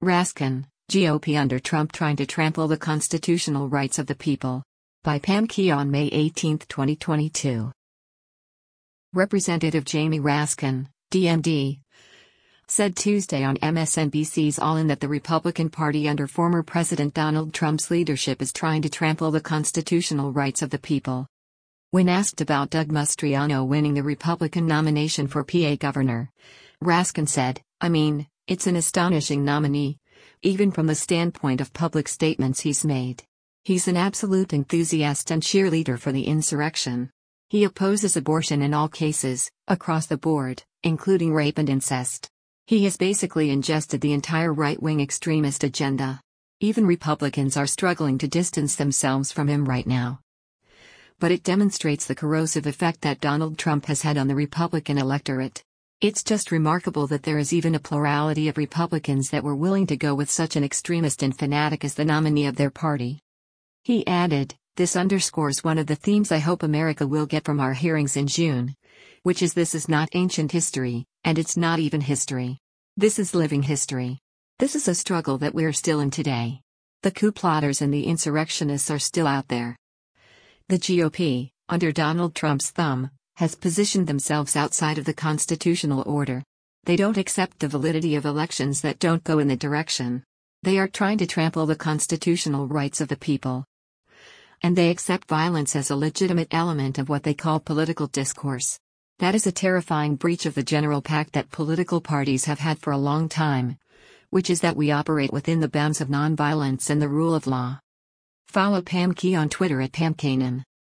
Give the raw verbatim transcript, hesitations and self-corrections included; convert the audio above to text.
Raskin, G O P under Trump trying to trample the constitutional rights of the people. By Pam Key on May eighteenth, twenty twenty-two. Representative Jamie Raskin, D M D, said Tuesday on M S N B C's All In that the Republican Party under former President Donald Trump's leadership is trying to trample the constitutional rights of the people. When asked about Doug Mastriano winning the Republican nomination for P A governor, Raskin said, "I mean, it's an astonishing nominee, even from the standpoint of public statements he's made. He's an absolute enthusiast and cheerleader for the insurrection. He opposes abortion in all cases, across the board, including rape and incest. He has basically ingested the entire right-wing extremist agenda. Even Republicans are struggling to distance themselves from him right now." But it demonstrates the corrosive effect that Donald Trump has had on the Republican electorate. It's just remarkable that there is even a plurality of Republicans that were willing to go with such an extremist and fanatic as the nominee of their party. He added, "This underscores one of the themes I hope America will get from our hearings in June, which is this is not ancient history, and it's not even history. This is living history. This is a struggle that we're still in today. The coup plotters and the insurrectionists are still out there." The G O P, under Donald Trump's thumb, has positioned themselves outside of the constitutional order. They don't accept the validity of elections that don't go in the direction. They are trying to trample the constitutional rights of the people. And they accept violence as a legitimate element of what they call political discourse. That is a terrifying breach of the general pact that political parties have had for a long time, which is that we operate within the bounds of nonviolence and the rule of law. Follow Pam Key on Twitter at Pam Kanan.